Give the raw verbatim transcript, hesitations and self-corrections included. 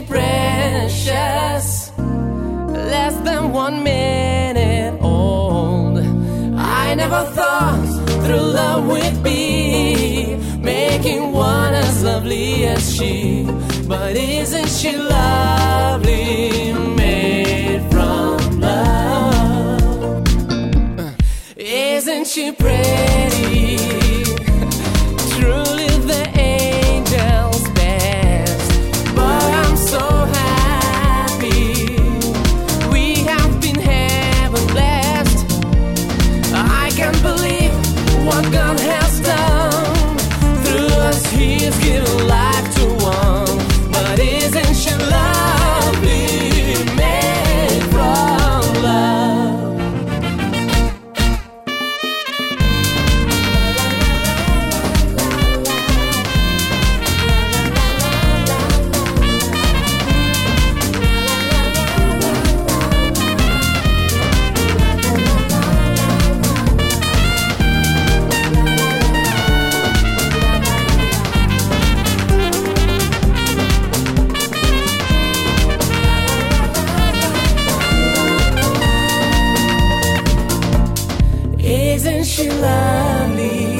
precious? Less than one minute old. I never thought through love would be making one as lovely as she. But isn't she lovely, made from love? Isn't she pretty? Truly the angel's best. But I'm so happy we have been heaven blessed. I can't believe what God has done. Through us He has given life to one. But isn't she lovely, made from love? Isn't she lovely?